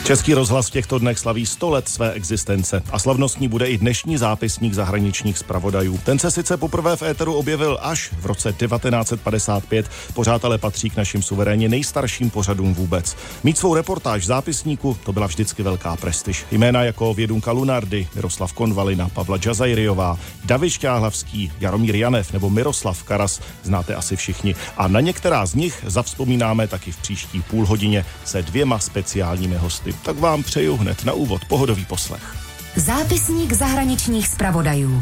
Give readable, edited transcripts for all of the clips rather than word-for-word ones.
Český rozhlas v těchto dnech slaví 100 let své existence a slavnostní bude i dnešní zápisník zahraničních zpravodajů. Ten se sice poprvé v éteru objevil až v roce 1955, pořád ale patří k našim suverénně nejstarším pořadům vůbec. Mít svou reportáž v zápisníku, to byla vždycky velká prestiž. Jména jako Vědunka Lunardy, Miroslav Konvalina, Pavla Džazajriová, David Šťáhlavský, Jaromír Janev nebo Miroslav Karas znáte asi všichni. A na některá z nich zavzpomínáme taky v příští půlhodině se 2 speciálními hosty. Tak vám přeju hned na úvod pohodový poslech. Zápisník zahraničních zpravodajů.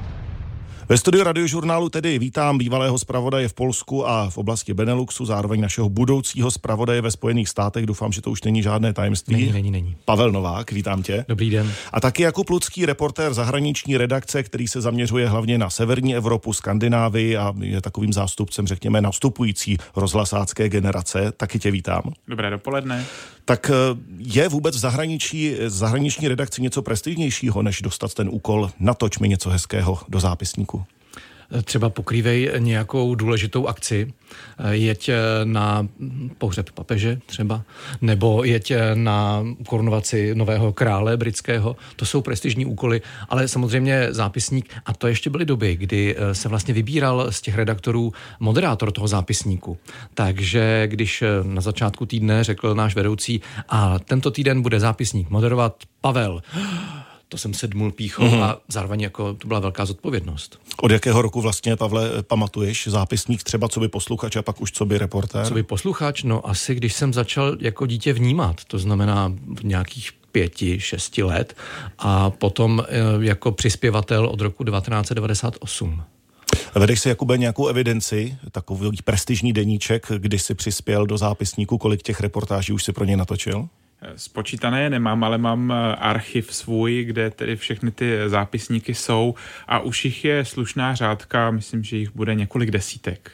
Ve studiu Radiožurnálu tedy vítám bývalého zpravodaje v Polsku a v oblasti Beneluxu, zároveň našeho budoucího zpravodaje ve Spojených státech. Doufám, že to už není žádné tajemství. Není. Pavel Novák, vítám tě. Dobrý den. A taky Jakub Lucký, reportér zahraniční redakce, který se zaměřuje hlavně na severní Evropu, Skandinávii a je takovým zástupcem, řekněme, nastupující rozhlasácké generace. Taky tě vítám. Dobré dopoledne. Tak je vůbec v zahraniční redakci něco prestižnějšího, než dostat ten úkol natoč mi něco hezkého do zápisníku? Třeba pokrývej nějakou důležitou akci, jeď na pohřeb papeže třeba, nebo jeď na korunovaci nového krále britského. To jsou prestižní úkoly, ale samozřejmě zápisník, a to ještě byly doby, kdy se vlastně vybíral z těch redaktorů moderátor toho zápisníku. Takže když na začátku týdne řekl náš vedoucí, a tento týden bude zápisník moderovat Pavel, to jsem se dmul píchou a zároveň jako to byla velká zodpovědnost. Od jakého roku vlastně, Pavle, pamatuješ zápisník třeba co by posluchač a pak už co by reportér? Co by posluchač? No asi když jsem začal jako dítě vnímat, to znamená nějakých 5-6 let a potom jako přispěvatel od roku 1998. Vedeš si, Jakube, nějakou evidenci, takový prestižní deníček, kdy jsi přispěl do zápisníku, kolik těch reportáží už si pro něj natočil? Spočítané nemám, ale mám archiv svůj, kde tedy všechny ty zápisníky jsou a už jich je slušná řádka, myslím, že jich bude několik desítek.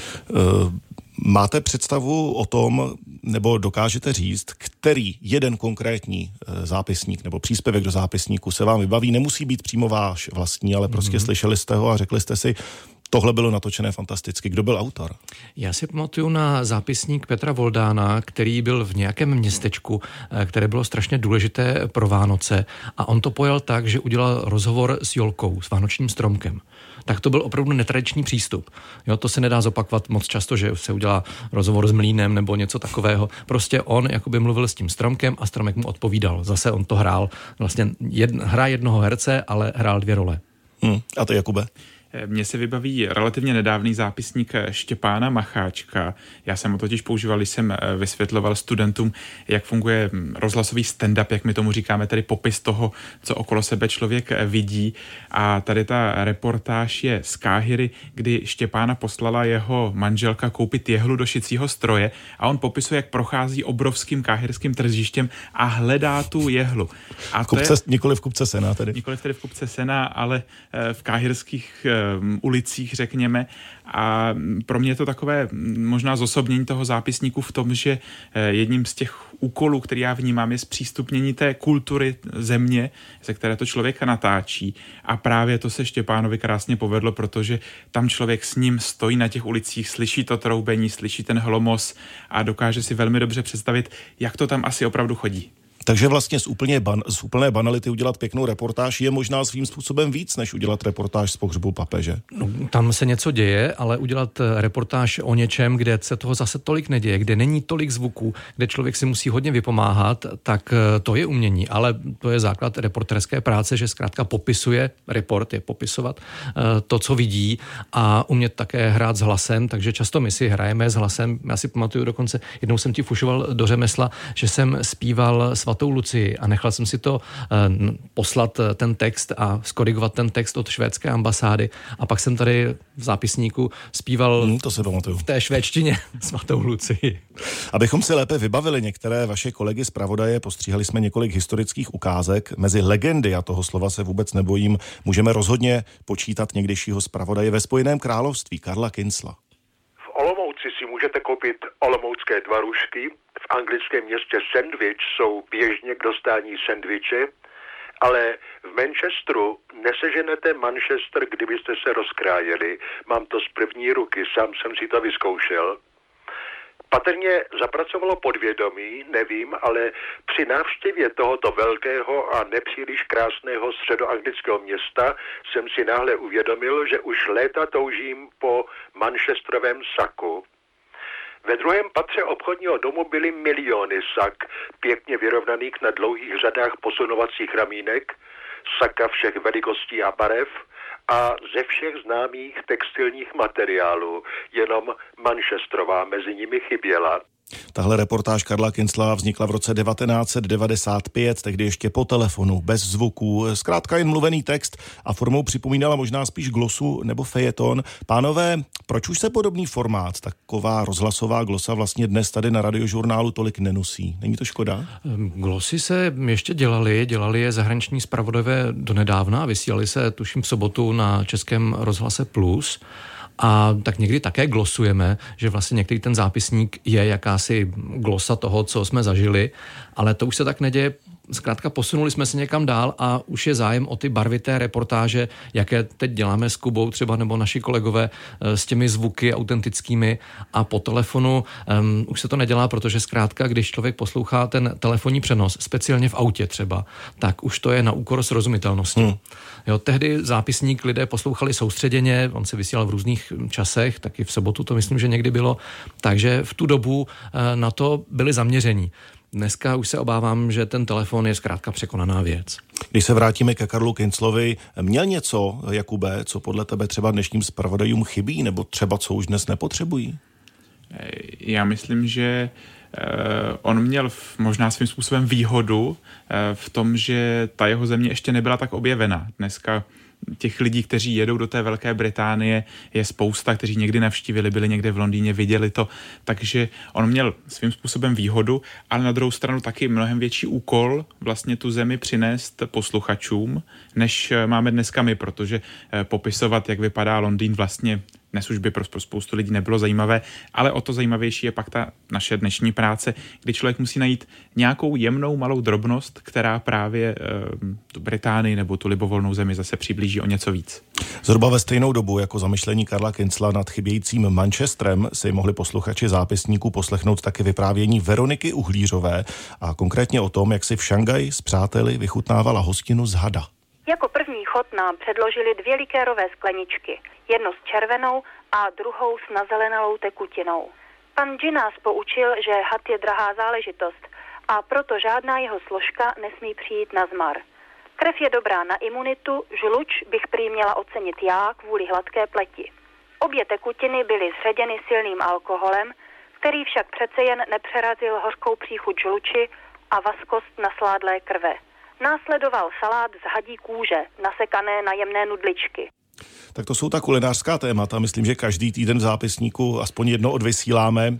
Máte představu o tom, nebo dokážete říct, který jeden konkrétní zápisník nebo příspěvek do zápisníku se vám vybaví? Nemusí být přímo váš vlastní, ale prostě slyšeli jste ho a řekli jste si, tohle bylo natočené fantasticky. Kdo byl autor? Já si pamatuju na zápisník Petra Voldána, který byl v nějakém městečku, které bylo strašně důležité pro Vánoce a on to pojal tak, že udělal rozhovor s Jolkou, s vánočním stromkem. Tak to byl opravdu netradiční přístup. Jo, to se nedá zopakovat moc často, že se udělá rozhovor s mlýnem nebo něco takového. Prostě on jakoby mluvil s tím stromkem a stromek mu odpovídal. Zase on to hrál. Vlastně hra jednoho herce, ale hrál 2 role. A ty, Jakube? Mně se vybaví relativně nedávný zápisník Štěpána Macháčka. Já jsem ho totiž používal, když jsem vysvětloval studentům, jak funguje rozhlasový stand-up, jak my tomu říkáme, tedy popis toho, co okolo sebe člověk vidí. A tady ta reportáž je z Káhiry, kdy Štěpána poslala jeho manželka koupit jehlu do šicího stroje a on popisuje, jak prochází obrovským káhyrským tržištěm a hledá tu jehlu. A Nikoli v kupce sena tedy. Nikoli tedy v kupce sena, ale v káhyrských ulicích, řekněme. A pro mě je to takové možná zosobnění toho zápisníku v tom, že jedním z těch úkolů, který já vnímám, je zpřístupnění té kultury země, ze které to člověk natáčí. A právě to se Štěpánovi krásně povedlo, protože tam člověk s ním stojí na těch ulicích, slyší to troubení, slyší ten hlomos a dokáže si velmi dobře představit, jak to tam asi opravdu chodí. Takže vlastně z úplné banality udělat pěknou reportáž je možná svým způsobem víc, než udělat reportáž z pohřbu papeže. No, tam se něco děje, ale udělat reportáž o něčem, kde se toho zase tolik neděje, kde není tolik zvuků, kde člověk si musí hodně vypomáhat, tak to je umění. Ale to je základ reportérské práce, že zkrátka popisuje, report je popisovat to, co vidí a umět také hrát s hlasem, takže často my si hrajeme s hlasem. Já si pamatuju dokonce, jednou jsem ti fušoval do řemesla, že jsem zpíval Svatou Lucii a nechal jsem si to poslat ten text a skorigovat ten text od švédské ambasády a pak jsem tady v zápisníku zpíval to se pamatuju. V té švédštině Svatou Lucii. Abychom si lépe vybavili některé vaše kolegy zpravodaje, postříhali jsme několik historických ukázek. Mezi legendy, a toho slova se vůbec nebojím, můžeme rozhodně počítat někdejšího zpravodaje ve Spojeném království Karla Kinsla. V Olomouci si můžete koupit olomoucké tvarušky. V anglickém městě Sandwich jsou běžně k dostání sendviče, ale v Manchesteru neseženete Manchester, kdybyste se rozkrájeli. Mám to z první ruky, sám jsem si to vyzkoušel. Patrně zapracovalo podvědomí, nevím, ale při návštěvě tohoto velkého a nepříliš krásného středoanglického města jsem si náhle uvědomil, že už léta toužím po manchesterovém saku. Ve druhém patře obchodního domu byly miliony sak, pěkně vyrovnaných na dlouhých řadách posunovacích ramínek, saka všech velikostí a barev a ze všech známých textilních materiálů, jenom manchesterová mezi nimi chyběla. Tahle reportáž Karla Kincla vznikla v roce 1995, tehdy ještě po telefonu, bez zvuků, zkrátka jen mluvený text a formou připomínala možná spíš glosu nebo fejeton. Pánové, proč už se podobný formát, taková rozhlasová glosa vlastně dnes tady na Radiožurnálu tolik nenosí? Není to škoda? Glosy se ještě dělali je zahraniční zpravodajové donedávna, vysílali se tuším v sobotu na Českém rozhlase Plus. A tak někdy také glosujeme, že vlastně některý ten zápisník je jakási glosa toho, co jsme zažili, ale to už se tak neděje. Zkrátka posunuli jsme se někam dál a už je zájem o ty barvité reportáže, jaké teď děláme s Kubou třeba nebo naši kolegové s těmi zvuky autentickými a po telefonu už se to nedělá, protože zkrátka, když člověk poslouchá ten telefonní přenos, speciálně v autě třeba, tak už to je na úkor srozumitelnosti. Jo, tehdy zápisník lidé poslouchali soustředěně, on se vysílal v různých časech, taky v sobotu to myslím, že někdy bylo, takže v tu dobu na to byli zaměření. Dneska už se obávám, že ten telefon je zkrátka překonaná věc. Když se vrátíme ke Karlu Kinclovi, měl něco, Jakube, co podle tebe třeba dnešním zpravodajům chybí, nebo třeba co už dnes nepotřebují? Já myslím, že on měl možná svým způsobem výhodu v tom, že ta jeho země ještě nebyla tak objevená. Dneska těch lidí, kteří jedou do té Velké Británie, je spousta, kteří někdy navštívili, byli někde v Londýně, viděli to, takže on měl svým způsobem výhodu, ale na druhou stranu taky mnohem větší úkol vlastně tu zemi přinést posluchačům, než máme dneska my, protože popisovat, jak vypadá Londýn, vlastně dnes už by pro spoustu lidí nebylo zajímavé, ale o to zajímavější je pak ta naše dnešní práce, kdy člověk musí najít nějakou jemnou malou drobnost, která právě tu Británii nebo tu libovolnou zemi zase přiblíží o něco víc. Zhruba ve stejnou dobu jako zamyšlení Karla Kincla nad chybějícím Manchesterem si mohli posluchači zápisníků poslechnout také vyprávění Veroniky Uhlířové a konkrétně o tom, jak si v Šanghaji s přáteli vychutnávala hostinu z hada. Jako první chod nám předložili 2 likérové skleničky, jednu s červenou a druhou s nazelenalou tekutinou. Pan G nás poučil, že had je drahá záležitost a proto žádná jeho složka nesmí přijít na zmar. Krev je dobrá na imunitu, žluč bych prý měla ocenit já kvůli hladké pleti. Obě tekutiny byly zředěny silným alkoholem, který však přece jen nepřerazil hořkou příchuť žluči a vazkost nasládlé krve. Následoval salát z hadí kůže, nasekané na jemné nudličky. Tak to jsou ta kulinářská témata. Myslím, že každý týden v zápisníku aspoň jedno odvysíláme.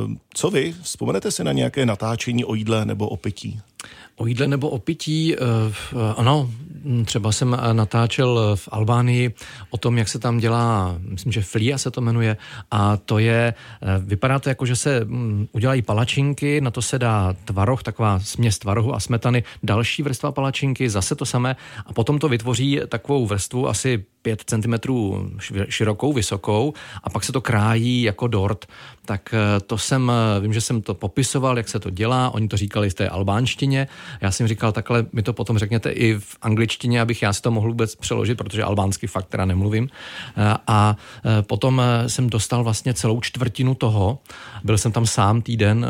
Co vy? Vzpomenete si na nějaké natáčení o jídle nebo o pití? O jídle nebo o pití, ano, třeba jsem natáčel v Albánii o tom, jak se tam dělá, myslím, že flia se to jmenuje, a to je, vypadá to jako, že se udělají palačinky, na to se dá tvaroh, taková směs tvarohu a smetany, další vrstva palačinky, zase to samé, a potom to vytvoří takovou vrstvu asi 5 cm širokou, vysokou, a pak se to krájí jako dort. Tak to vím, že jsem to popisoval, jak se to dělá, oni to říkali v té albánštině, já jsem říkal, takhle mi to potom řekněte i v angličtině, abych já si to mohl vůbec přeložit, protože albánsky fakt teda nemluvím. A potom jsem dostal vlastně celou čtvrtinu toho, byl jsem tam sám týden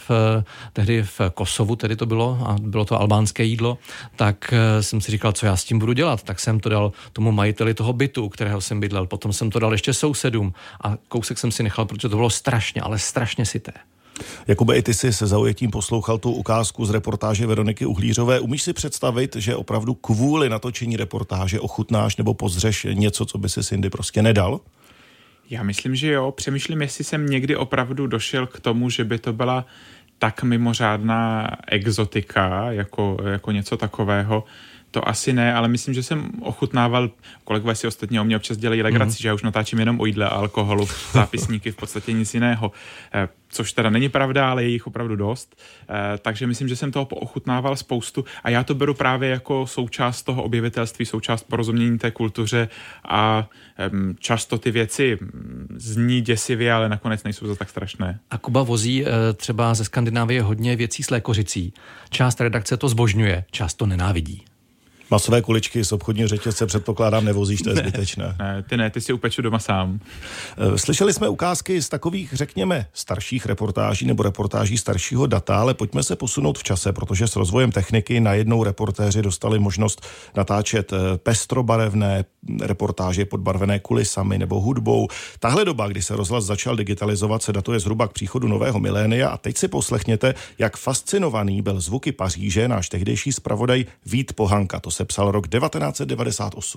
tehdy v Kosovu, tedy to bylo, a bylo to albánské jídlo, tak jsem si říkal, co já s tím budu dělat, tak jsem to dal tomu majiteli toho bytu, kterého jsem bydlel, potom jsem to dal ještě sousedům a kousek jsem si nechal, protože to bylo strašně, ale strašně syté. Jakube, i ty jsi se zaujetím poslouchal tu ukázku z reportáže Veroniky Uhlířové. Umíš si představit, že opravdu kvůli natočení reportáže ochutnáš nebo pozřeš něco, co by si jindy prostě nedal? Já myslím, že jo. Přemýšlím, jestli jsem někdy opravdu došel k tomu, že by to byla tak mimořádná exotika, jako něco takového. To asi ne, ale myslím, že jsem ochutnával, kolegové si ostatně o mě občas dělají legraci, že já už natáčím jenom o jídle a alkoholu, zápisníky v podstatě nic jiného. Což teda není pravda, ale je jich opravdu dost. Takže myslím, že jsem toho poochutnával spoustu a já to beru právě jako součást toho objevitelství, součást porozumění té kultuře a často ty věci zní děsivě, ale nakonec nejsou za tak strašné. A Kuba vozí třeba ze Skandinávie hodně věcí s lékořicí. Část redakce to zbožňuje, část to nenávidí. Masové kuličky z obchodního řetězce předpokládám nevozíš, to je zbytečné. Ty si upeču doma sám. Slyšeli jsme ukázky z takových, řekněme, starších reportáží nebo reportáží staršího data, ale pojďme se posunout v čase, protože s rozvojem techniky najednou reportéři dostali možnost natáčet pestrobarevné reportáže podbarvené kulisami nebo hudbou. Tahle doba, kdy se rozhlas začal digitalizovat, se datuje zhruba k příchodu nového milénia a teď si poslechněte, jak fascinovaný byl zvuky Paříže náš tehdejší zpravodaj Vít Pohanka. To se psal rok 1998.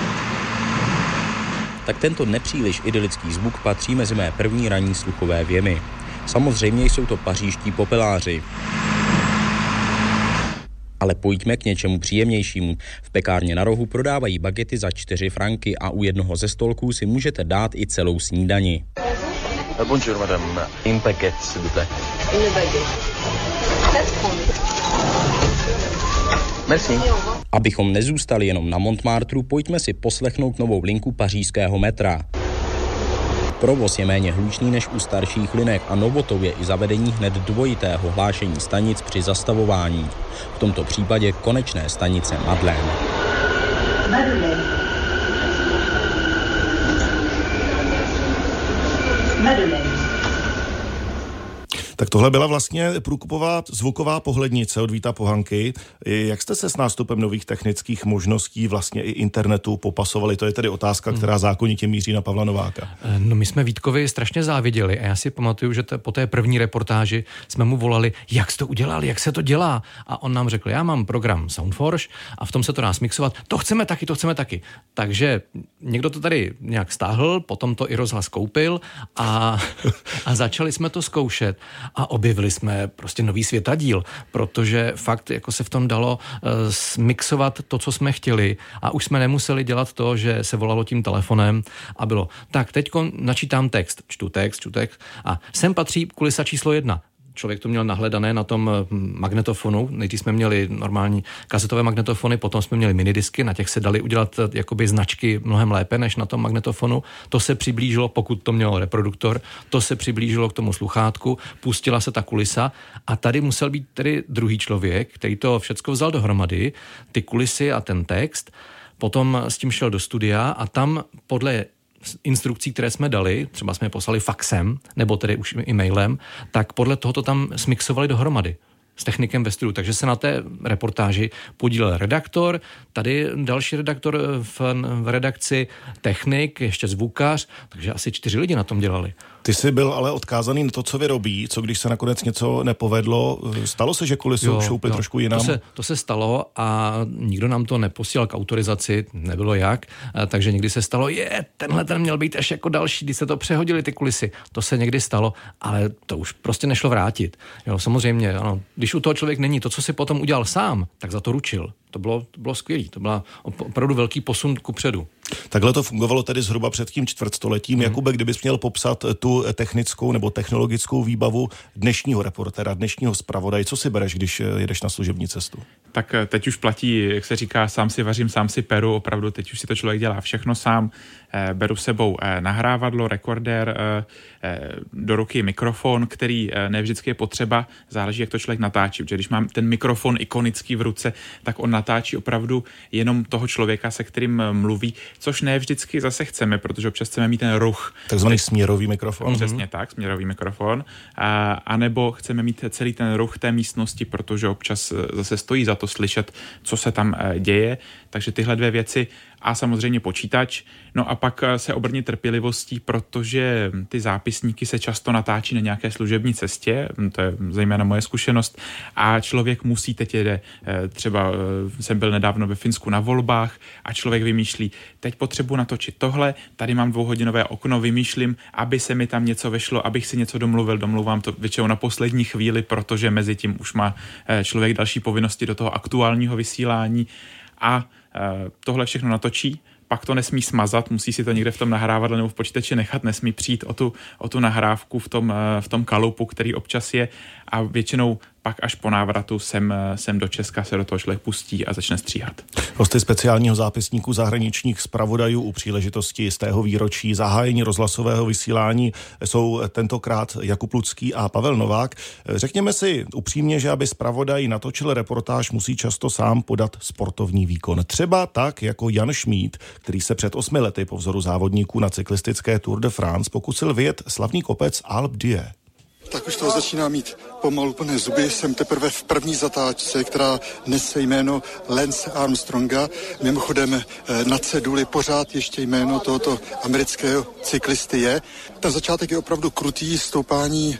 Tak tento nepříliš idylický zvuk patří mezi mé první ranní sluchové vjemy. Samozřejmě jsou to pařížští popeláři. Ale pojďme k něčemu příjemnějšímu. V pekárně na rohu prodávají bagety za 4 franky a u jednoho ze stolků si můžete dát i celou snídani. Bonjour madame, une baguette s'il vous plaît. Une baguette. Merci. Abychom nezůstali jenom na Montmartru, pojďme si poslechnout novou linku pařížského metra. Provoz je méně hlučný než u starších linek a novotou je i zavedení hned dvojitého hlášení stanic při zastavování. V tomto případě konečné stanice Madeleine. Tak tohle byla vlastně průkopová zvuková pohlednice od Víta Pohanky. Jak jste se s nástupem nových technických možností vlastně i internetu popasovali? To je tedy otázka, která zákonitě míří na Pavla Nováka. No my jsme Vítkovi strašně záviděli a já si pamatuju, že po té první reportáži jsme mu volali, jak jste to udělal, jak se to dělá. A on nám řekl, já mám program Soundforge a v tom se to dá smixovat. To chceme taky. Takže někdo to tady nějak stáhl, potom to i rozhlas koupil a začali jsme to zkoušet. A objevili jsme prostě nový světadíl, protože fakt jako se v tom dalo mixovat to, co jsme chtěli a už jsme nemuseli dělat to, že se volalo tím telefonem a bylo, tak teďko načítám text, čtu text a sem patří kulisa číslo 1. Člověk to měl nahledané na tom magnetofonu. Nejdřív jsme měli normální kazetové magnetofony, potom jsme měli minidisky, na těch se dali udělat jakoby značky mnohem lépe než na tom magnetofonu. To se přiblížilo, pokud to mělo reproduktor, to se přiblížilo k tomu sluchátku, pustila se ta kulisa a tady musel být tedy druhý člověk, který to všecko vzal dohromady, ty kulisy a ten text, potom s tím šel do studia a tam podle instrukcí, které jsme dali, třeba jsme je poslali faxem, nebo tedy už i mailem, tak podle toho to tam smixovali dohromady s technikem ve studiu. Takže se na té reportáži podílel redaktor, tady další redaktor v redakci, technik, ještě zvukař, takže asi 4 lidi na tom dělali. Ty jsi byl ale odkázaný na to, co vyrobí, co když se nakonec něco nepovedlo. Stalo se, že kulisu šoupli trošku jinam? To se stalo a nikdo nám to neposílal k autorizaci, nebylo jak, takže někdy se stalo, tenhle ten měl být až jako další, když se to přehodili ty kulisy. To se někdy stalo, ale to už prostě nešlo vrátit. Jo, samozřejmě, ano, když u toho člověk není to, co si potom udělal sám, tak za to ručil. To bylo skvělé, to byla opravdu velký posun kupředu. Takhle to fungovalo tedy zhruba před tím čtvrtstoletím. Jakube, kdybys měl popsat tu technickou nebo technologickou výbavu dnešního reportéra, dnešního zpravodaje, co si bereš, když jedeš na služební cestu? Tak teď už platí, jak se říká, sám si vařím, sám si peru, opravdu teď už si to člověk dělá všechno sám. Beru sebou nahrávadlo, rekordér, do ruky mikrofon, který ne vždycky je potřeba, záleží, jak to člověk natáčí, protože když mám ten mikrofon ikonický v ruce, tak on natáčí opravdu jenom toho člověka, se kterým mluví, což ne vždycky zase chceme, protože občas chceme mít ten ruch. Takzvaný směrový mikrofon. Přesně tak, směrový mikrofon. A nebo chceme mít celý ten ruch té místnosti, protože občas zase stojí za to slyšet, co se tam děje. Takže tyhle 2 věci a samozřejmě počítač. No a pak se obrnit trpělivostí, protože ty zápisníky se často natáčí na nějaké služební cestě, to je zejména moje zkušenost, a člověk musí, teď jede, třeba jsem byl nedávno ve Finsku na volbách a člověk vymýšlí, teď potřebuji natočit tohle, tady mám 2hodinové okno, vymýšlím, aby se mi tam něco vešlo, abych si něco domluvám to většinou na poslední chvíli, protože mezi tím už má člověk další povinnosti do toho aktuálního vysílání. a tohle všechno natočí, pak to nesmí smazat, musí si to někde v tom nahrávadle nebo v počítači nechat, nesmí přijít o tu nahrávku v tom kalupu, který občas je, a většinou pak až po návratu sem do Česka se do toho člověk pustí a začne stříhat. Hosty speciálního zápisníku zahraničních zpravodajů u příležitosti z tého výročí zahájení rozhlasového vysílání jsou tentokrát Jakub Lucký a Pavel Novák. Řekněme si upřímně, že aby zpravodaj natočil reportáž, musí často sám podat sportovní výkon. Třeba tak jako Jan Šmíd, který se před 8 lety po vzoru závodníků na cyklistické Tour de France pokusil vyjet slavný kopec Alpe d'Huez. Tak už toho začíná mít pomalu plné zuby. Jsem teprve v první zatáčce, která nese jméno Lance Armstronga. Mimochodem na ceduli pořád ještě jméno tohoto amerického cyklisty je. Ten začátek je opravdu krutý, stoupání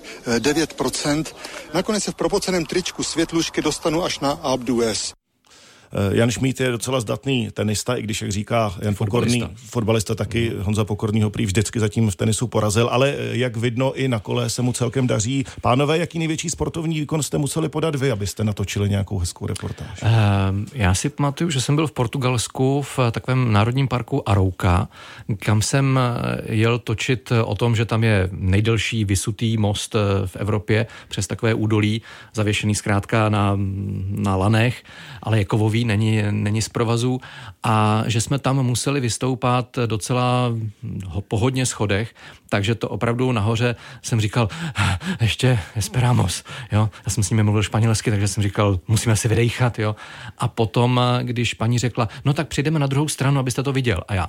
9%. Nakonec se v propoceném tričku světlušky dostanu až na Alpe d'Huez. Jan Šmíd je docela zdatný tenista, i když, jak říká Jan Pokorný, fotbalista taky, Honza Pokorný ho prý vždycky zatím v tenisu porazil, ale jak vidno, i na kole se mu celkem daří. Pánové, jaký největší sportovní výkon jste museli podat vy, abyste natočili nějakou hezkou reportáž? Já si pamatuju, že jsem byl v Portugalsku v takovém národním parku Arouca, kam jsem jel točit o tom, že tam je nejdelší visutý most v Evropě přes takové údolí, zavěšený zkrátka na lanech, ale je kovový, není z provazů, a že jsme tam museli vystoupat docela po hodně schodech, takže to opravdu nahoře jsem říkal, ještě esperamos, jo. Já jsem s nimi mluvil španělsky, takže jsem říkal, musíme si vydejchat, jo. A potom, když paní řekla, no tak přijdeme na druhou stranu, abyste to viděl. A já,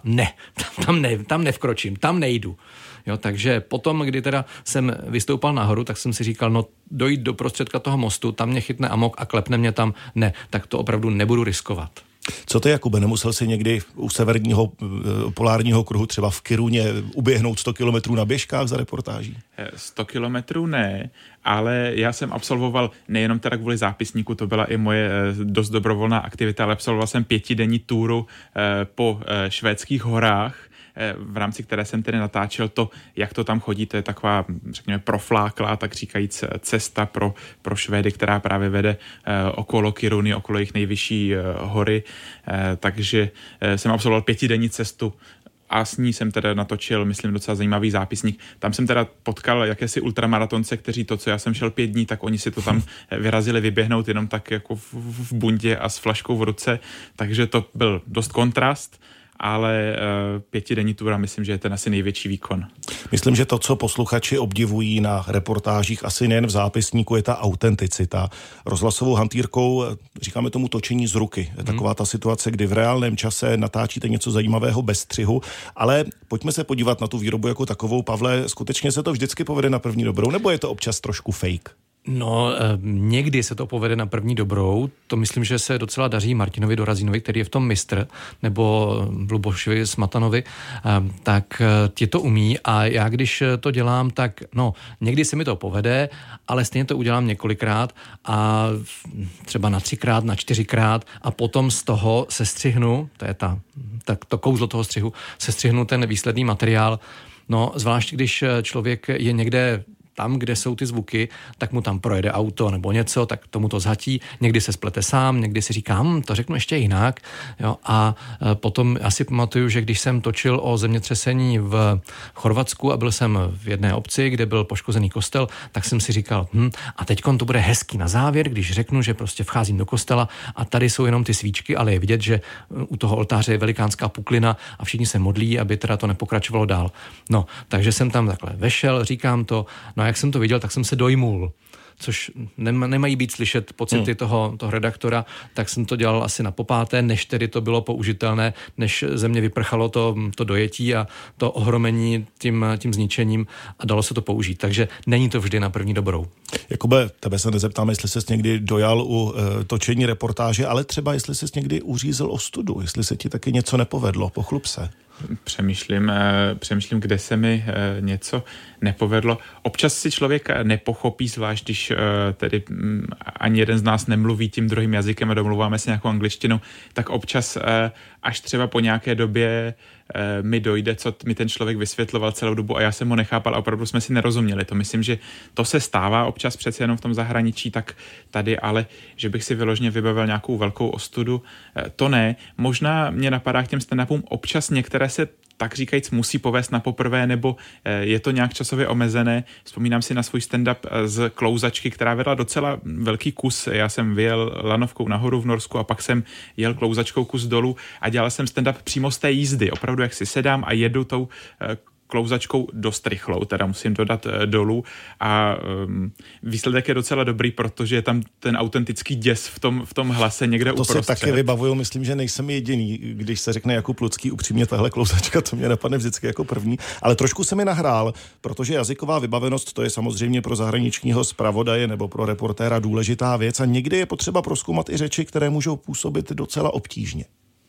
tam nevkročím, tam nejdu. Jo, takže potom, kdy teda jsem vystoupal nahoru, tak jsem si říkal, no dojít do prostředka toho mostu, tam mě chytne amok a klepne mě tam, ne, tak to opravdu nebudu riskovat. Co ty, Jakube, nemusel si někdy u severního polárního kruhu, třeba v Kiruně, uběhnout 100 kilometrů na běžkách za reportáží? 100 kilometrů ne, ale já jsem absolvoval nejenom teda kvůli zápisníku, to byla i moje dost dobrovolná aktivita, ale absolvoval jsem 5denní túru po švédských horách, v rámci které jsem tedy natáčel to, jak to tam chodí. To je taková, řekněme, profláklá, tak říkajíc, cesta pro Švédy, která právě vede okolo Kiruny, okolo jejich nejvyšší hory. Takže jsem absolvoval 5denní cestu a s ní jsem teda natočil, myslím, docela zajímavý zápisník. Tam jsem teda potkal jakési ultramaratonce, kteří to, co já jsem šel 5 dní, tak oni si to tam vyrazili vyběhnout jenom tak jako v bundě a s flaškou v ruce, takže to byl dost kontrast, ale 5denní túra, myslím, že je ten asi největší výkon. Myslím, že to, co posluchači obdivují na reportážích, asi nejen v zápisníku, je ta autenticita. Rozhlasovou hantýrkou říkáme tomu točení z ruky. Je taková ta situace, kdy v reálném čase natáčíte něco zajímavého bez střihu, ale pojďme se podívat na tu výrobu jako takovou. Pavle, skutečně se to vždycky povede na první dobrou, nebo je to občas trošku fake? No, někdy se to povede na první dobrou. To myslím, že se docela daří Martinovi Dorazínovi, který je v tom mistr, nebo Lubošovi Smatanovi, tak ti to umí, a já když to dělám, tak no, někdy se mi to povede, ale stejně to udělám několikrát a třeba na 3krát, na 4krát, a potom z toho sestřihnu, to je to kouzlo toho střihu, sestřihnu ten výsledný materiál. No, zvlášť když člověk je někde tam, kde jsou ty zvuky, tak mu tam projede auto nebo něco, tak tomu to zhatí. Někdy se splete sám, někdy si říkám, to řeknu ještě jinak. Jo, a potom asi pamatuju, že když jsem točil o zemětřesení v Chorvatsku a byl jsem v jedné obci, kde byl poškozený kostel, tak jsem si říkal, a teďkon to bude hezký na závěr, když řeknu, že prostě vcházím do kostela a tady jsou jenom ty svíčky, ale je vidět, že u toho oltáře je velikánská puklina a všichni se modlí, aby teda to nepokračovalo dál. No, takže jsem tam takhle vešel, říkám to, no jak jsem to viděl, tak jsem se dojmul, což nemají být slyšet pocity toho redaktora, tak jsem to dělal asi na popáté, než tedy to bylo použitelné, než ze mě vyprchalo to dojetí a to ohromení tím zničením a dalo se to použít. Takže není to vždy na první dobrou. Jakube, tebe se nezeptám, jestli ses někdy dojal u točení reportáže, ale třeba jestli ses někdy uřízl ostudu, jestli se ti taky něco nepovedlo, pochlup se. Přemýšlím, kde se mi něco nepovedlo. Občas si člověk nepochopí, zvlášť když tedy ani jeden z nás nemluví tím druhým jazykem a domluváme se nějakou angličtinou, tak občas až třeba po nějaké době mi dojde, co mi ten člověk vysvětloval celou dobu a já jsem ho nechápal a opravdu jsme si nerozuměli. To myslím, že to se stává občas přece jenom v tom zahraničí, tak tady, ale že bych si vyloženě vybavil nějakou velkou ostudu, to ne. Možná mě napadá k těm stand-upům občas některé se tak říkajíc musí povést na poprvé, nebo je to nějak časově omezené. Vzpomínám si na svůj stand-up z Klouzačky, která vedla docela velký kus. Já jsem vyjel lanovkou nahoru v Norsku a pak jsem jel Klouzačkou kus dolů a dělal jsem stand-up přímo z té jízdy. Opravdu, jak si sedám a jedu tou Klouzačkou dost rychlou, teda musím dodat dolů a výsledek je docela dobrý, protože je tam ten autentický děs v tom hlase někde uprostřed. To si taky vybavuju, myslím, že nejsem jediný, když se řekne Jakub Lucký, upřímně tahle Klouzačka, to mě napadne vždycky jako první, ale trošku se mi nahrál, protože jazyková vybavenost, to je samozřejmě pro zahraničního zpravodaje nebo pro reportéra důležitá věc a někdy je potřeba prozkoumat i řeči, které můžou působit docela obtížně.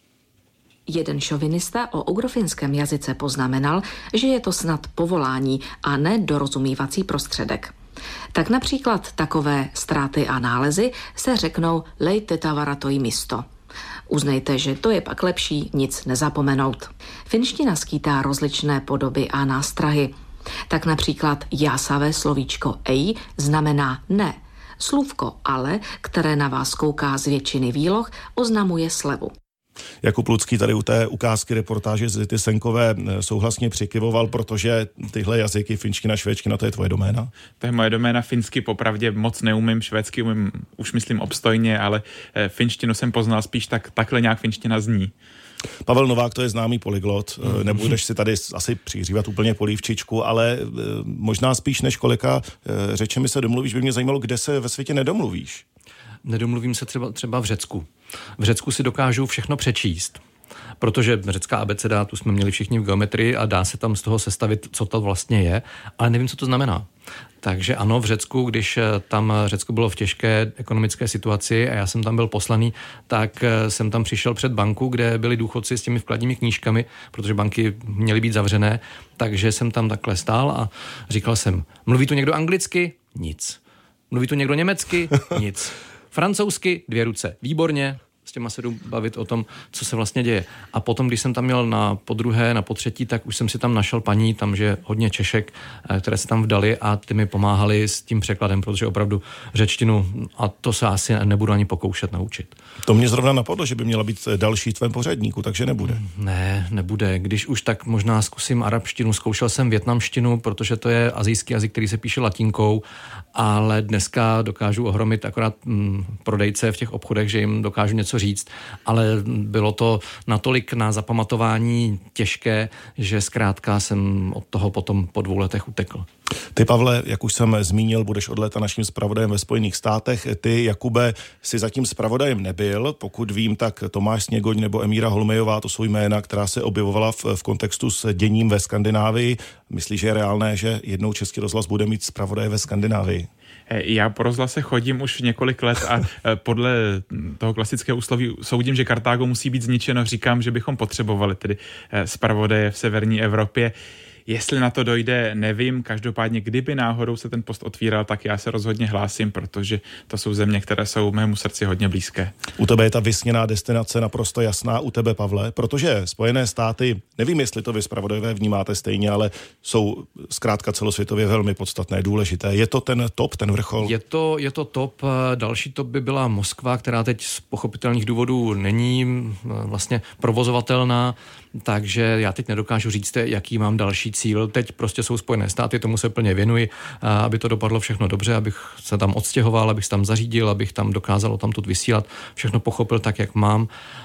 Jeden šovinista o ugrofinském jazyce poznamenal, že je to snad povolání a ne dorozumívací prostředek. Tak například takové ztráty a nálezy se řeknou lejte tavaratoi misto. Uznejte, že to je pak lepší nic nezapomenout. Finština skýtá rozličné podoby a nástrahy. Tak například jásavé slovíčko ej znamená ne. Slůvko ale, které na vás kouká z většiny výloh, oznamuje slevu. Jakub Lucký tady u té ukázky reportáže z Zity Senkové souhlasně přikyvoval, protože tyhle jazyky, finština, švédština, to je tvoje doména? To je moje doména, finsky popravdě moc neumím, švédsky umím už myslím obstojně, ale finštinu jsem poznal spíš takhle nějak finština zní. Pavel Novák, to je známý polyglot, nebudeš si tady asi přihřívat úplně polívčičku, ale možná spíš než kolika řečemi se domluvíš, by mě zajímalo, kde se ve světě nedomluvíš. Nedomluvím se třeba v Řecku. V Řecku si dokážu všechno přečíst, protože řecká abeceda, tu jsme měli všichni v geometrii a dá se tam z toho sestavit, co to vlastně je, ale nevím, co to znamená. Takže ano, v Řecku, když tam Řecko bylo v těžké ekonomické situaci a já jsem tam byl poslaný, tak jsem tam přišel před banku, kde byli důchodci s těmi vkladními knížkami, protože banky měly být zavřené, takže jsem tam takhle stál a říkal jsem, mluví tu někdo anglicky? Nic. Mluví tu někdo německy? Nic. Francouzsky, 2 ruce. Výborně, s těma se jdu bavit o tom, co se vlastně děje. A potom, když jsem tam měl na podruhé, na potřetí, tak už jsem si tam našel paní, tam že hodně Češek, které se tam vdali a ty mi pomáhali s tím překladem, protože opravdu řečtinu, a to se asi nebudu ani pokoušet naučit. To mě zrovna napadlo, že by měla být další v tvém pořadníku, takže nebude. Ne, nebude. Když už, tak možná zkusím arabštinu. Zkoušel jsem vietnamštinu, protože to je asijský jazyk, který se píše latinkou, ale dneska dokážu ohromit akorát prodejce v těch obchodech, že jim dokážu něco říct, ale bylo to natolik na zapamatování těžké, že zkrátka jsem od toho potom po 2 letech utekl. Ty, Pavle, jak už jsem zmínil, budeš od léta naším zpravodajem ve Spojených státech. Ty, Jakube, si zatím zpravodajem nebyl. Pokud vím, tak Tomáš Sněgoň nebo Emíra Holmejová, to jsou jména, která se objevovala v kontextu s děním ve Skandinávii. Myslíš, že je reálné, že jednou Český rozhlas bude mít zpravodaje ve Skandinávii? Já po rozhlase chodím už několik let a podle toho klasického úsloví soudím, že Kartágo musí být zničeno. Říkám, že bychom potřebovali tedy zpravodaje v severní Evropě. Jestli na to dojde, nevím. Každopádně, kdyby náhodou se ten post otvíral, tak já se rozhodně hlásím, protože to jsou země, které jsou mému srdci hodně blízké. U tebe je ta vysněná destinace naprosto jasná, u tebe, Pavle, protože Spojené státy, nevím, jestli to vy zpravodajové vnímáte stejně, ale jsou zkrátka celosvětově velmi podstatné, důležité. Je to ten top, ten vrchol? Je to top. Další top by byla Moskva, která teď z pochopitelných důvodů není vlastně provozovatelná, takže já teď nedokážu říct, jaký mám další cíl. Teď prostě jsou Spojené státy, tomu se plně věnuji, aby to dopadlo všechno dobře, abych se tam odstěhoval, abych se tam zařídil, abych tam dokázal tamtud vysílat, všechno pochopil tak, jak mám.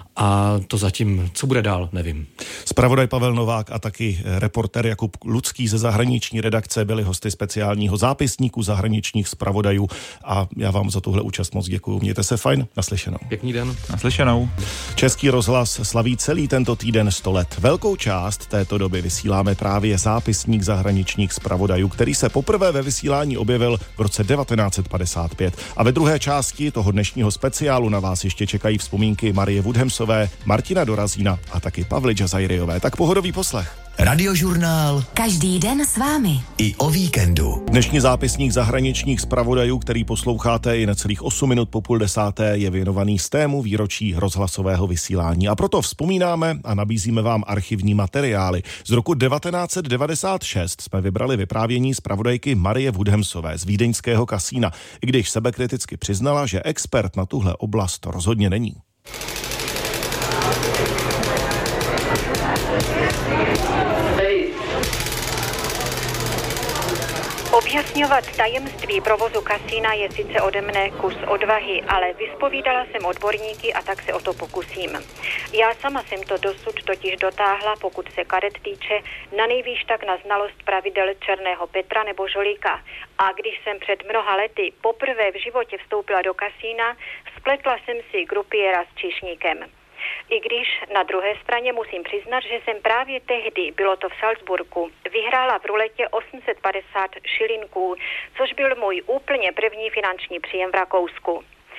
A to zatím, co bude dál, nevím. Zpravodaj Pavel Novák a taky reportér Jakub Lucký ze zahraniční redakce byli hosty speciálního zápisníku zahraničních zpravodajů a já vám za tuhle účast moc děkuju. Mějte se fajn, naslyšenou. Pěkný den. Naslyšenou. Český rozhlas slaví celý tento týden 100 let. Velkou část této doby vysíláme právě je zápisník zahraničních zpravodajů, který se poprvé ve vysílání objevil v roce 1955. A ve druhé části toho dnešního speciálu na vás ještě čekají vzpomínky Marie Woodhamsové, Martina Dorazína a taky Pavly Džazajriové. Tak pohodový poslech. Radiožurnál. Každý den s vámi. I o víkendu. Dnešní zápisník zahraničních zpravodajů, který posloucháte i necelých 8 minut po 9:30, je věnovaný stému výročí rozhlasového vysílání. A proto vzpomínáme a nabízíme vám archivní materiály. Z roku 1996 jsme vybrali vyprávění zpravodajky Marie Woodhamsové z vídeňského kasína, i když sebekriticky přiznala, že expert na tuhle oblast rozhodně není. Objasňovat tajemství provozu kasína je sice ode mne kus odvahy, ale vyspovídala jsem odborníky a tak se o to pokusím. Já sama jsem to dosud totiž dotáhla, pokud se karet týče, na nejvýš tak na znalost pravidel Černého Petra nebo Žolíka. A když jsem před mnoha lety poprvé v životě vstoupila do kasína, spletla jsem si grupiéra s číšníkem. I když na druhé straně musím přiznat, že jsem právě tehdy, bylo to v Salzburgu, vyhrála v ruletě 850 šilinků, což byl můj úplně první finanční příjem v Rakousku.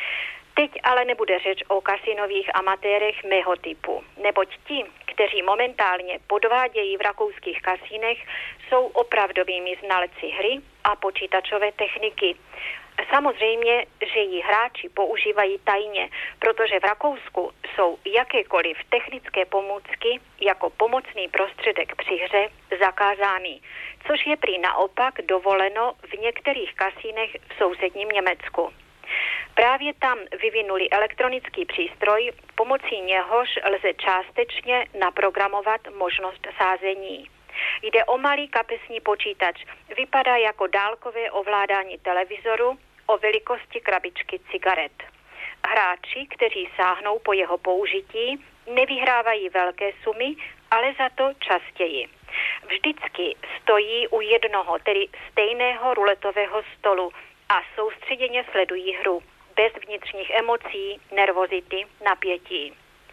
Teď ale nebude řeč o kasinových amatérech mého typu, neboť ti, kteří momentálně podvádějí v rakouských kasínech, jsou opravdovými znalci hry a počítačové techniky. Samozřejmě, že ji hráči používají tajně, protože v Rakousku jsou jakékoliv technické pomůcky jako pomocný prostředek při hře zakázány, což je prý naopak dovoleno v některých kasínech v sousedním Německu. Právě tam vyvinuli elektronický přístroj, pomocí něhož lze částečně naprogramovat možnost sázení. Jde o malý kapesní počítač. Vypadá jako dálkové ovládání televizoru o velikosti krabičky cigaret. Hráči, kteří sáhnou po jeho použití, nevyhrávají velké sumy, ale za to častěji. Vždycky stojí u jednoho, tedy stejného ruletového stolu a soustředěně sledují hru, bez vnitřních emocí, nervozity, napětí.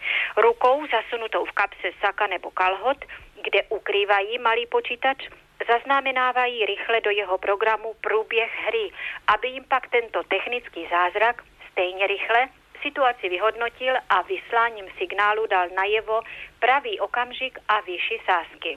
Rukou zasunutou v kapse saka nebo kalhot, kde ukrývají malý počítač, zaznamenávají rychle do jeho programu průběh hry, aby jim pak tento technický zázrak stejně rychle situaci vyhodnotil a vysláním signálu dal najevo pravý okamžik a výši sázky.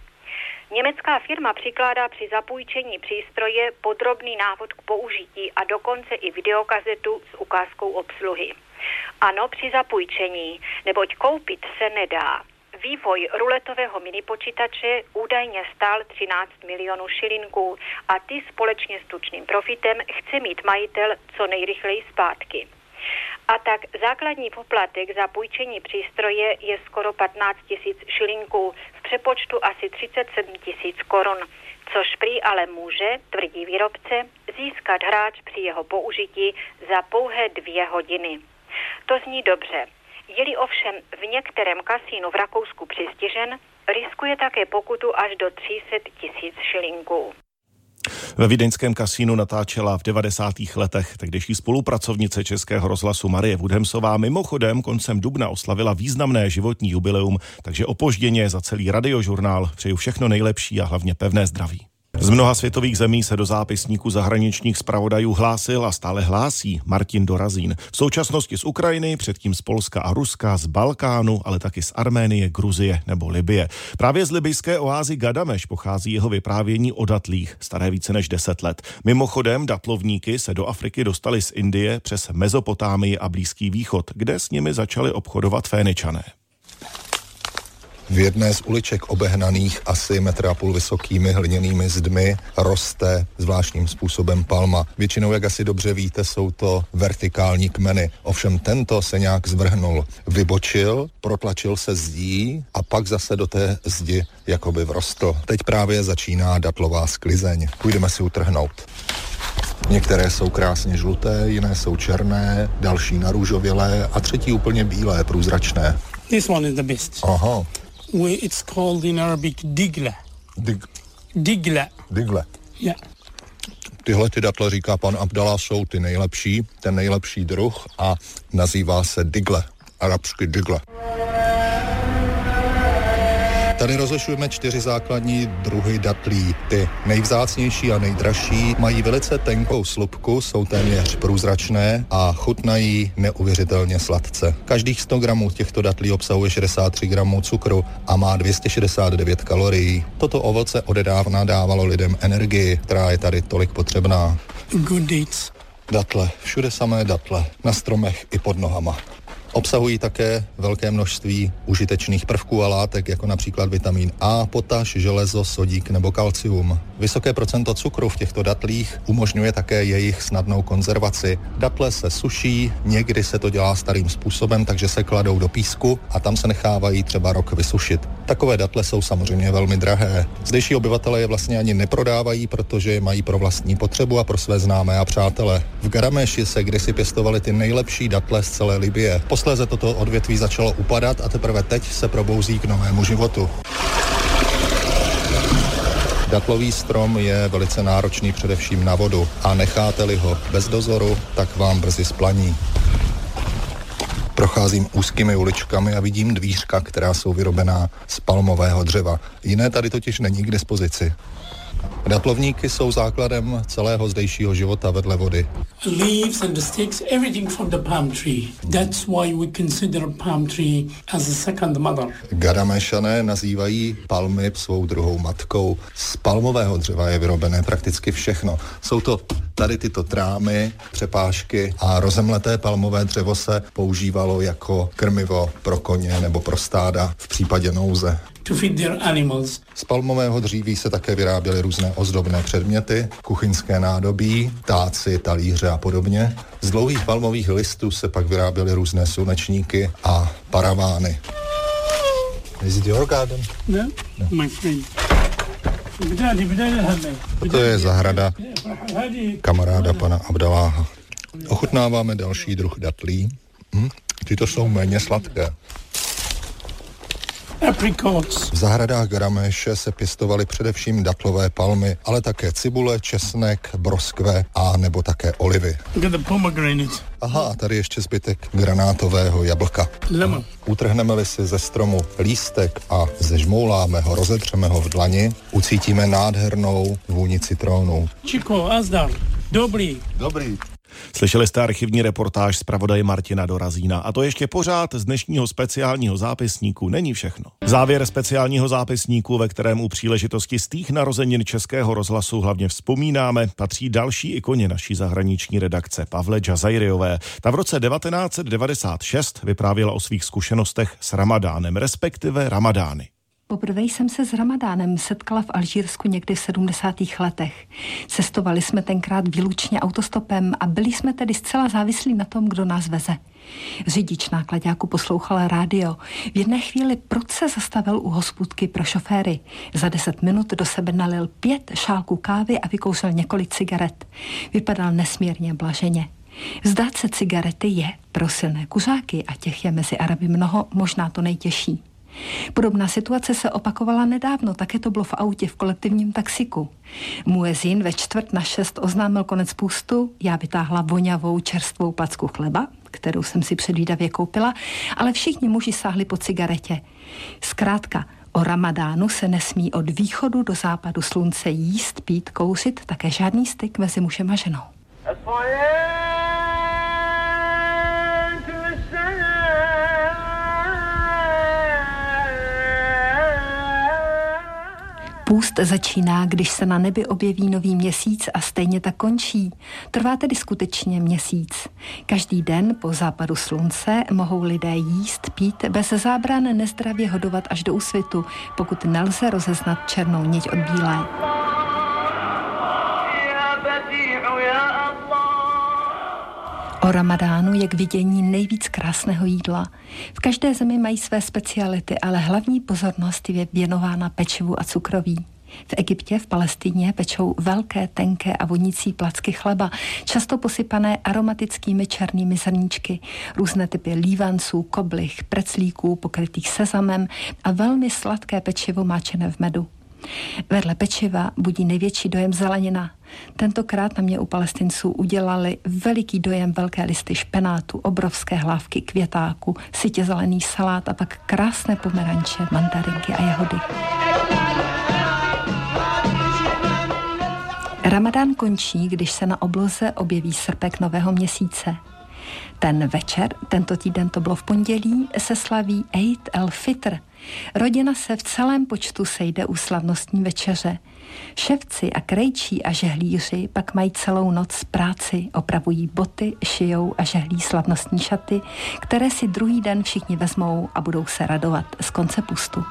Německá firma přikládá při zapůjčení přístroje podrobný návod k použití a dokonce i videokazetu s ukázkou obsluhy. Ano, při zapůjčení, neboť koupit se nedá. Vývoj ruletového minipočítače údajně stál 13 milionů šilinků a ty společně s tučným profitem chce mít majitel co nejrychleji zpátky. A tak základní poplatek za půjčení přístroje je skoro 15 000 šilinků, v přepočtu asi 37 000 korun, což prý ale může, tvrdí výrobce, získat hráč při jeho použití za pouhé 2 hodiny. To zní dobře. Je-li ovšem v některém kasínu v Rakousku přistižen, riskuje také pokutu až do 300 000 šilinků. Ve vídeňském kasínu natáčela v 90. letech tehdejší spolupracovnice Českého rozhlasu Marie Woodhamsová. Mimochodem koncem dubna oslavila významné životní jubileum, takže opožděně za celý Radiožurnál přeju všechno nejlepší a hlavně pevné zdraví. Z mnoha světových zemí se do zápisníku zahraničních zpravodajů hlásil a stále hlásí Martin Dorazín. V současnosti z Ukrajiny, předtím z Polska a Ruska, z Balkánu, ale taky z Arménie, Gruzie nebo Libye. Právě z libyjské oázy Gadameš pochází jeho vyprávění o datlích, staré více než 10 let. Mimochodem, datlovníky se do Afriky dostali z Indie přes Mezopotámii a Blízký východ, kde s nimi začali obchodovat Féničané. V jedné z uliček obehnaných asi 1,5 m vysokými hliněnými zdmi roste zvláštním způsobem palma. Většinou, jak asi dobře víte, jsou to vertikální kmeny. Ovšem tento se nějak zvrhnul. Vybočil, protlačil se zdí a pak zase do té zdi jakoby vrostl. Teď právě začíná datlová sklizeň. Půjdeme si utrhnout. Některé jsou krásně žluté, jiné jsou černé, další narůžovělé a třetí úplně bílé, průzračné. This one is the best. Aha. It's called in Arabic digle. Digle. Digle. Yeah. Tyhle ty datle, říká pan Abdallah, jsou ty nejlepší, ten nejlepší druh a nazývá se digle, arabsky digle. Tady rozlišujeme 4 základní druhy datlí. Ty nejvzácnější a nejdražší mají velice tenkou slupku, jsou téměř průzračné a chutnají neuvěřitelně sladce. Každých 100 gramů těchto datlí obsahuje 63 gramů cukru a má 269 kalorií. Toto ovoce odedávna dávalo lidem energii, která je tady tolik potřebná. Good dates. Datle, všude samé datle, na stromech i pod nohama. Obsahují také velké množství užitečných prvků a látek, jako například vitamin A, potaš, železo, sodík nebo kalcium. Vysoké procento cukru v těchto datlích umožňuje také jejich snadnou konzervaci. Datle se suší, někdy se to dělá starým způsobem, takže se kladou do písku a tam se nechávají třeba rok vysušit. Takové datle jsou samozřejmě velmi drahé. Zdejší obyvatelé je vlastně ani neprodávají, protože je mají pro vlastní potřebu a pro své známé a přátele. V Garameši se kdysi pěstovaly ty nejlepší datle z celé Libye. Posléze toto odvětví začalo upadat a teprve teď se probouzí k novému životu. Datlový strom je velice náročný především na vodu a necháte-li ho bez dozoru, tak vám brzy splaní. Procházím úzkými uličkami a vidím dvířka, která jsou vyrobená z palmového dřeva. Jiné tady totiž není k dispozici. Datlovníky jsou základem celého zdejšího života vedle vody. Leaves and the sticks, everything from the palm tree. That's why we consider palm tree as a second mother. Garamešané nazývají palmy svou druhou matkou. Z palmového dřeva je vyrobené prakticky všechno. Jsou to tady tyto trámy, přepážky a rozemleté palmové dřevo se používalo jako krmivo pro koně nebo pro stáda v případě nouze. To feed their animals. Z palmového dříví se také vyráběly různé ozdobné předměty, kuchyňské nádobí, táci, talíře a podobně. Z dlouhých palmových listů se pak vyráběly různé slunečníky a paravány. Is it your garden? No, my friend. To je zahrada kamaráda pana Abdaláha. Ochutnáváme další druh datlí. Tyto jsou méně sladké. Apricots. V zahradách Garameše se pěstovaly především datlové palmy, ale také cibule, česnek, broskve a nebo také olivy. Aha, a tady ještě zbytek granátového jablka. Lemon. Utrhneme-li si ze stromu lístek a zežmouláme ho, rozetřeme ho v dlani, ucítíme nádhernou vůni citrónu. Chico, azdar. Dobrý. Slyšeli jste archivní reportáž zpravodaje Martina Dorazína. A to ještě pořád z dnešního speciálního zápisníku není všechno. Závěr speciálního zápisníku, ve kterém u příležitosti 100. narozenin Českého rozhlasu hlavně vzpomínáme, patří další ikoně naší zahraniční redakce Pavle Džazajriové. Ta v roce 1996 vyprávěla o svých zkušenostech s Ramadánem, respektive Ramadány. Poprvé jsem se s Ramadánem setkala v Alžírsku někdy v 70. letech. Cestovali jsme tenkrát výlučně autostopem a byli jsme tedy zcela závislí na tom, kdo nás veze. Řidič náklaďáku poslouchal rádio. V jedné chvíli prud se zastavil u hospůdky pro šoféry. Za 10 minut do sebe nalil 5 šálků kávy a vykouřil několik cigaret. Vypadal nesmírně blaženě. Vzdát se cigarety je pro silné kuřáky, a těch je mezi Araby mnoho, možná to nejtěžší. Podobná situace se opakovala nedávno, také to bylo v autě v kolektivním taxiku. Muezín ve 5:45 oznámil konec půstu, já vytáhla voňavou čerstvou placku chleba, kterou jsem si předvídavě koupila, ale všichni muži sáhli po cigaretě. Zkrátka, o Ramadánu se nesmí od východu do západu slunce jíst, pít, kouřit, také žádný styk mezi mužem a ženou. Půst začíná, když se na nebi objeví nový měsíc a stejně tak končí. Trvá tedy skutečně měsíc. Každý den po západu slunce mohou lidé jíst, pít, bez zábran nezdravě hodovat až do úsvitu, pokud nelze rozeznat černou niť od bílé. O Ramadánu je k vidění nejvíc krásného jídla. V každé zemi mají své speciality, ale hlavní pozornost je věnována pečivu a cukroví. V Egyptě, v Palestině pečou velké, tenké a vonící placky chleba, často posypané aromatickými černými zrníčky, různé typy lívanců, koblich, preclíků pokrytých sezamem a velmi sladké pečivo máčené v medu. Vedle pečiva budí největší dojem zelenina. Tentokrát na mě u Palestinců udělali veliký dojem velké listy špenátu, obrovské hlávky květáku, sytě zelený salát a pak krásné pomeranče, mandarinky a jahody. Ramadán končí, když se na obloze objeví srpek nového měsíce. Ten večer, tento týden to bylo v pondělí, se slaví Eid el-Fitr. Rodina se v celém počtu sejde u slavnostní večeře. Ševci a krejčí a žehlíři pak mají celou noc práci, opravují boty, šijou a žehlí slavnostní šaty, které si druhý den všichni vezmou a budou se radovat z konce pustu.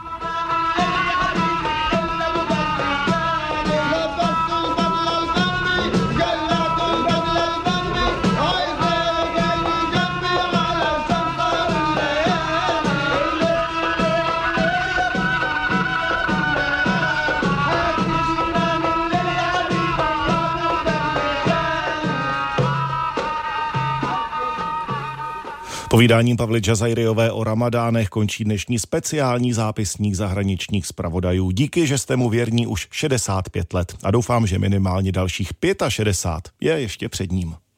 Povídáním Pavly Džazajriové o Ramadánech končí dnešní speciální zápisník zahraničních zpravodajů. Díky, že jste mu věrní už 65 let a doufám, že minimálně dalších 65 je ještě před ním.